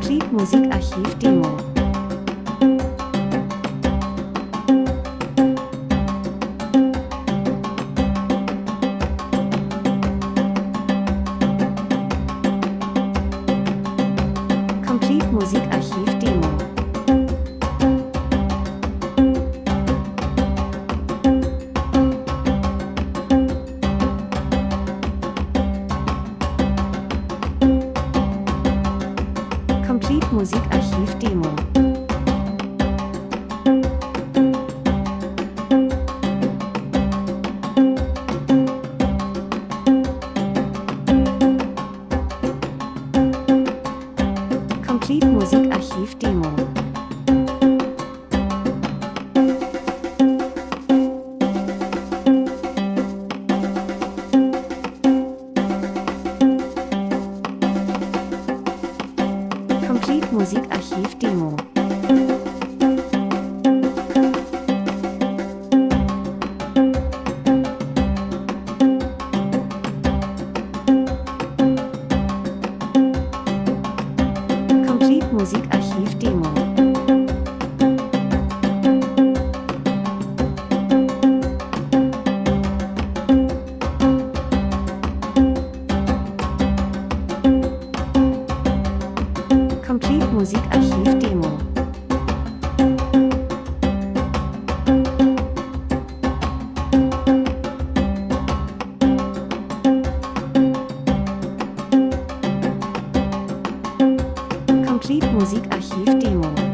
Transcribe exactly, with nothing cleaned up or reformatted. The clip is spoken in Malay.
Complete Musikarchiv Demo. Complete Musikarchiv Demo. Complete Musikarchiv Demo. Complete Musikarchiv Demo. Complete Musikarchiv Demo. Complete Musikarchiv Demo. Complete Musikarchiv Demo. Complete Musikarchiv Demo.